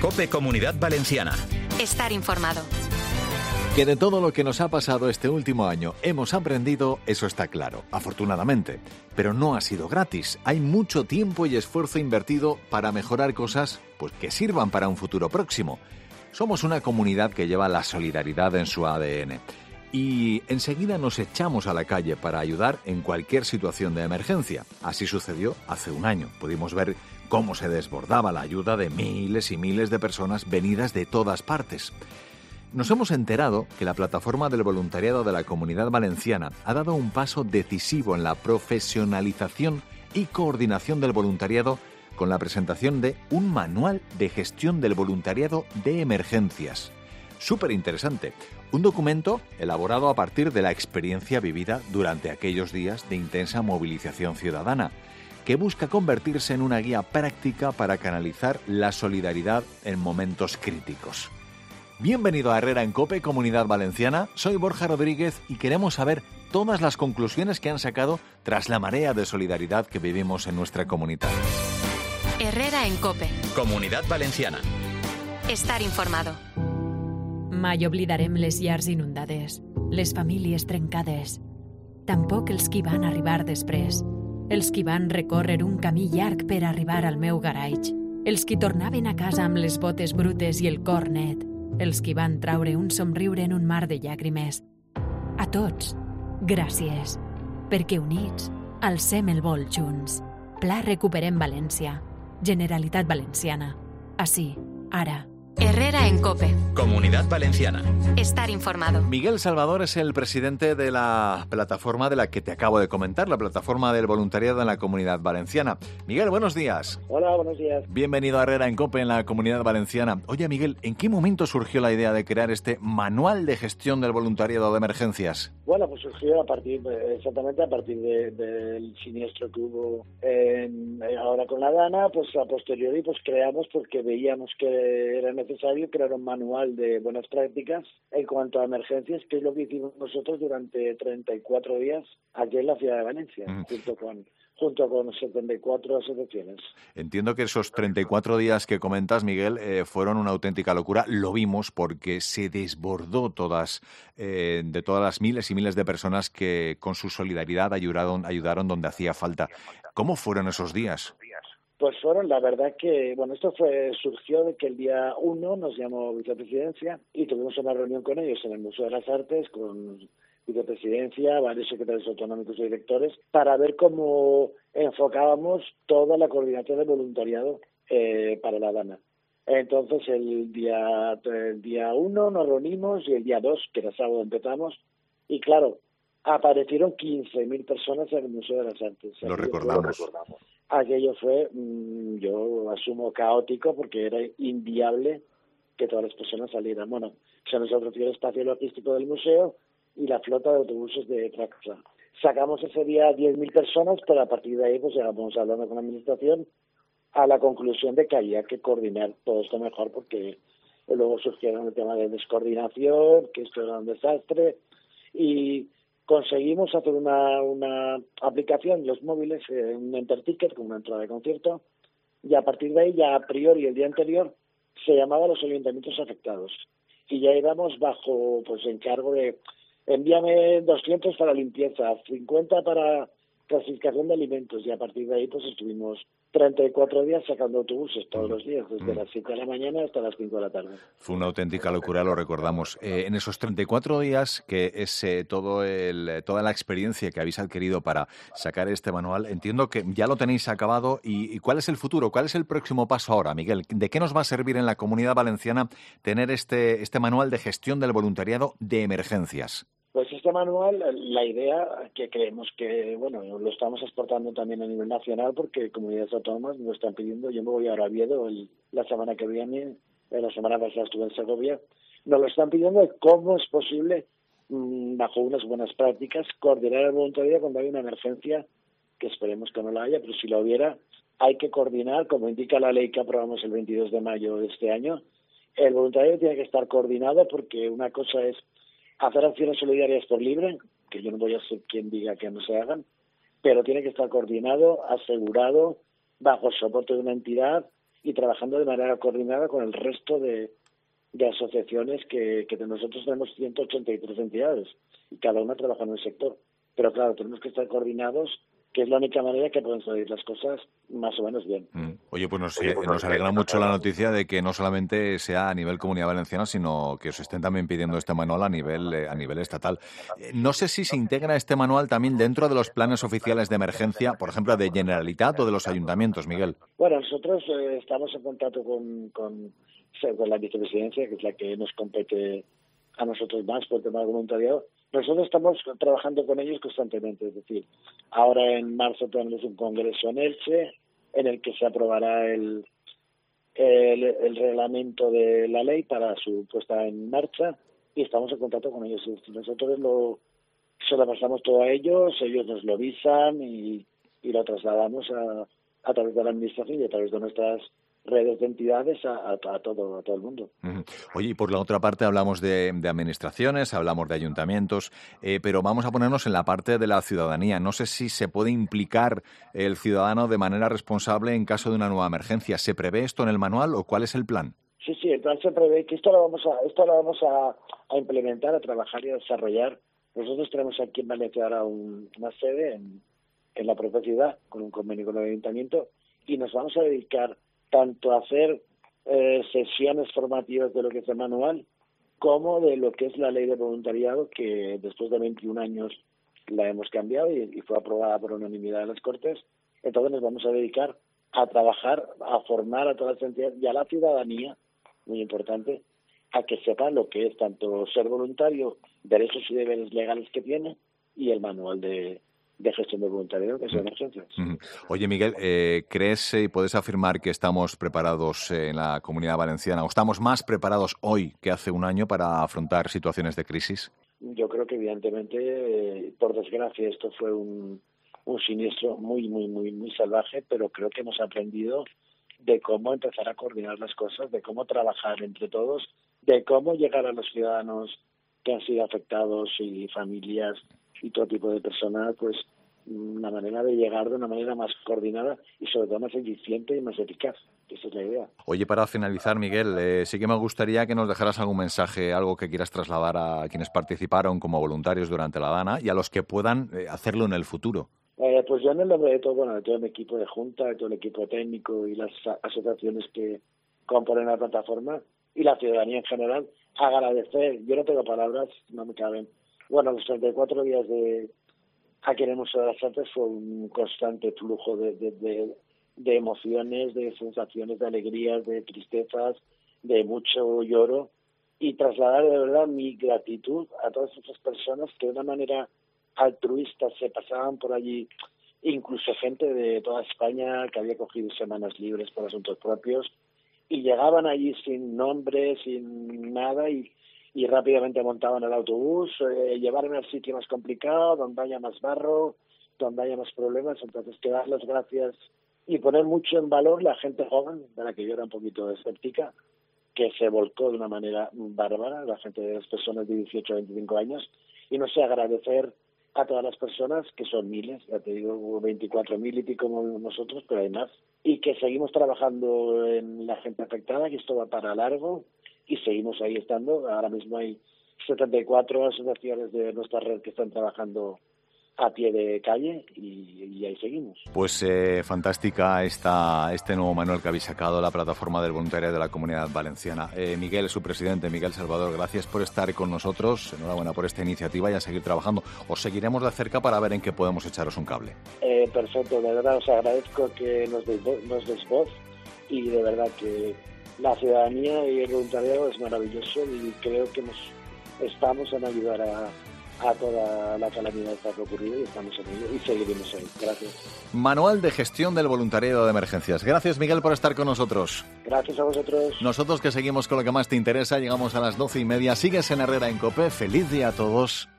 COPE Comunidad Valenciana. Estar informado. Que de todo lo que nos ha pasado este último año hemos aprendido, eso está claro, afortunadamente. Pero no ha sido gratis. Hay mucho tiempo y esfuerzo invertido para mejorar cosas pues, que sirvan para un futuro próximo. Somos una comunidad que lleva la solidaridad en su ADN. Y enseguida nos echamos a la calle para ayudar en cualquier situación de emergencia. Así sucedió hace un año. Pudimos ver cómo se desbordaba la ayuda de miles y miles de personas venidas de todas partes. Nos hemos enterado que la plataforma del voluntariado de la Comunidad Valenciana ha dado un paso decisivo en la profesionalización y coordinación del voluntariado con la presentación de un manual de gestión del voluntariado de emergencias. Súper interesante. Un documento elaborado a partir de la experiencia vivida durante aquellos días de intensa movilización ciudadana, que busca convertirse en una guía práctica para canalizar la solidaridad en momentos críticos. Bienvenido a Herrera en COPE, Comunidad Valenciana. Soy Borja Rodríguez y queremos saber todas las conclusiones que han sacado tras la marea de solidaridad que vivimos en nuestra comunidad. Herrera en COPE. Comunidad Valenciana. Estar informado. Mai oblidarem les llars inundades, les famílies trencades. Tampoc els qui van arribar després, els qui van recórrer un camí llarg per arribar al meu garatge, els qui tornaven a casa amb les botes brutes i el cor net, els qui van traure un somriure en un mar de llàgrimes. A tots, gràcies, perquè units alcem el vol junts. Pla Recuperem València. Generalitat Valenciana. Així, ara. Herrera en COPE. Comunidad Valenciana. Estar informado. Miguel Salvador es el presidente de la plataforma de la que te acabo de comentar, la plataforma del voluntariado en la Comunidad Valenciana. Miguel, buenos días. Hola, buenos días. Bienvenido a Herrera en COPE en la Comunidad Valenciana. Oye, Miguel, ¿en qué momento surgió la idea de crear este manual de gestión del voluntariado de emergencias? Bueno, pues surgió exactamente a partir del siniestro que hubo ahora con la Dana, pues a posteriori pues creamos porque veíamos que era necesario crear un manual de buenas prácticas en cuanto a emergencias, que es lo que hicimos nosotros durante 34 días aquí en la ciudad de Valencia, junto con 74 asociaciones. Entiendo que esos 34 días que comentas, Miguel, fueron una auténtica locura. Lo vimos porque se desbordó de todas las miles y miles de personas que con su solidaridad ayudaron donde hacía falta. ¿Cómo fueron esos días? Pues fueron, la verdad que, esto surgió de que el día 1 nos llamó Vicepresidencia y tuvimos una reunión con ellos en el Museo de las Artes, con Vicepresidencia, varios secretarios autonómicos y directores, para ver cómo enfocábamos toda la coordinación del voluntariado para la Dana. Entonces, el día 1 nos reunimos y el día 2, que era sábado, empezamos, y claro, aparecieron 15.000 personas en el Museo de las Artes. Lo recordamos. Aquello fue, yo asumo, caótico, porque era inviable que todas las personas salieran. Bueno, se nos ofreció el espacio logístico del museo y la flota de autobuses de Traxa. Sacamos ese día 10.000 personas, pero a partir de ahí pues llegamos hablando con la administración a la conclusión de que había que coordinar todo esto mejor, porque luego surgieron el tema de descoordinación, que esto era un desastre, y conseguimos hacer una aplicación en los móviles, un Enterticket, con una entrada de concierto, y a partir de ahí, ya a priori, el día anterior, se llamaba a los ayuntamientos afectados. Y ya íbamos bajo encargo de envíame 200 para limpieza, 50 para clasificación de alimentos, y a partir de ahí estuvimos 34 días sacando autobuses todos los días, desde las 7 de la mañana hasta las 5 de la tarde. Fue una auténtica locura, lo recordamos. En esos 34 días, que es toda la experiencia que habéis adquirido para sacar este manual, entiendo que ya lo tenéis acabado. ¿Y cuál es el futuro? ¿Cuál es el próximo paso ahora, Miguel? ¿De qué nos va a servir en la Comunidad Valenciana tener este manual de gestión del voluntariado de emergencias? Pues este manual, la idea que creemos que, lo estamos exportando también a nivel nacional, porque comunidades autónomas nos están pidiendo. Yo me voy ahora a Oviedo la semana que viene, la semana pasada estuve en Segovia, nos lo están pidiendo de cómo es posible, bajo unas buenas prácticas, coordinar el voluntariado cuando hay una emergencia, que esperemos que no la haya, pero si la hubiera, hay que coordinar, como indica la ley que aprobamos el 22 de mayo de este año. El voluntariado tiene que estar coordinado, porque una cosa es hacer acciones solidarias por libre, que yo no voy a ser quien diga que no se hagan, pero tiene que estar coordinado, asegurado, bajo el soporte de una entidad y trabajando de manera coordinada con el resto de asociaciones que nosotros tenemos 183 entidades y cada una trabaja en un sector. Pero claro, tenemos que estar coordinados, que es la única manera que pueden salir las cosas más o menos bien. Oye, pues nos alegra mucho la noticia de que no solamente sea a nivel Comunidad Valenciana, sino que os estén también pidiendo este manual a nivel estatal. No sé si se integra este manual también dentro de los planes oficiales de emergencia, por ejemplo, de Generalitat o de los ayuntamientos, Miguel. Bueno, nosotros estamos en contacto con la vicepresidencia, que es la que nos compete a nosotros más por el tema del voluntariado. Nosotros estamos trabajando con ellos constantemente, es decir, ahora en marzo tenemos un congreso en Elche en el que se aprobará el reglamento de la ley para su puesta en marcha y estamos en contacto con ellos. Nosotros se lo pasamos todo a ellos nos lo visan y lo trasladamos a través de la administración y a través de nuestras redes de entidades a todo el mundo. Oye, y por la otra parte hablamos de administraciones, hablamos de ayuntamientos, pero vamos a ponernos en la parte de la ciudadanía. No sé si se puede implicar el ciudadano de manera responsable en caso de una nueva emergencia. ¿Se prevé esto en el manual o cuál es el plan? Sí, el plan se prevé que esto lo vamos a implementar, a trabajar y a desarrollar. Nosotros tenemos aquí en Valencia ahora una sede en la propia ciudad con un convenio con el ayuntamiento y nos vamos a dedicar tanto a hacer sesiones formativas de lo que es el manual como de lo que es la ley de voluntariado, que después de 21 años la hemos cambiado y fue aprobada por unanimidad en las Cortes. Entonces nos vamos a dedicar a trabajar, a formar a todas las entidades y a la ciudadanía, muy importante, a que sepa lo que es tanto ser voluntario, derechos y deberes legales que tiene y el manual de gestión de voluntariado, que son emergencias. Oye, Miguel, ¿crees y puedes afirmar que estamos preparados en la Comunidad Valenciana o estamos más preparados hoy que hace un año para afrontar situaciones de crisis? Yo creo que evidentemente, por desgracia, esto fue un siniestro muy, muy, muy, muy salvaje, pero creo que hemos aprendido de cómo empezar a coordinar las cosas, de cómo trabajar entre todos, de cómo llegar a los ciudadanos que han sido afectados y familias y todo tipo de personas, pues una manera de llegar de una manera más coordinada y sobre todo más eficiente y más eficaz. Esa es la idea. Oye, para finalizar, Miguel, sí que me gustaría que nos dejaras algún mensaje, algo que quieras trasladar a quienes participaron como voluntarios durante la Dana y a los que puedan hacerlo en el futuro. Pues yo en el nombre de todo mi equipo de junta, de todo el equipo técnico y las asociaciones que componen la plataforma y la ciudadanía en general, agradecer. Yo no tengo palabras, no me caben. Bueno, los 34 días aquí en el Museo de las Artes fue un constante flujo de emociones, de sensaciones, de alegrías, de tristezas, de mucho lloro y trasladar de verdad mi gratitud a todas esas personas que de una manera altruista se pasaban por allí, incluso gente de toda España que había cogido semanas libres por asuntos propios y llegaban allí sin nombre, sin nada y rápidamente montaban el autobús, llevarme al sitio más complicado, donde haya más barro, donde haya más problemas. Entonces, que dar las gracias y poner mucho en valor la gente joven, de la que yo era un poquito escéptica, que se volcó de una manera bárbara, la gente de las personas de 18 a 25 años, y no sé, agradecer a todas las personas, que son miles, ya te digo, hubo 24.000 y pico como nosotros, pero hay más, y que seguimos trabajando en la gente afectada, que esto va para largo, y seguimos ahí estando. Ahora mismo hay 74 asociaciones de nuestra red que están trabajando a pie de calle y ahí seguimos. Pues fantástica este nuevo manual que habéis sacado, la plataforma del voluntariado de la Comunidad Valenciana. Miguel, su presidente, Miguel Salvador, gracias por estar con nosotros, enhorabuena por esta iniciativa y a seguir trabajando. Os seguiremos de cerca para ver en qué podemos echaros un cable. Perfecto, de verdad os agradezco que nos deis voz y de verdad que la ciudadanía y el voluntariado es maravilloso y creo que estamos en ayudar a toda la calamidad que ha ocurrido y estamos en ello y seguiremos ahí. Gracias. Manual de gestión del voluntariado de emergencias. Gracias, Miguel, por estar con nosotros. Gracias a vosotros. Nosotros que seguimos con lo que más te interesa, llegamos a las 12:30. Sigues en Herrera en COPE. Feliz día a todos.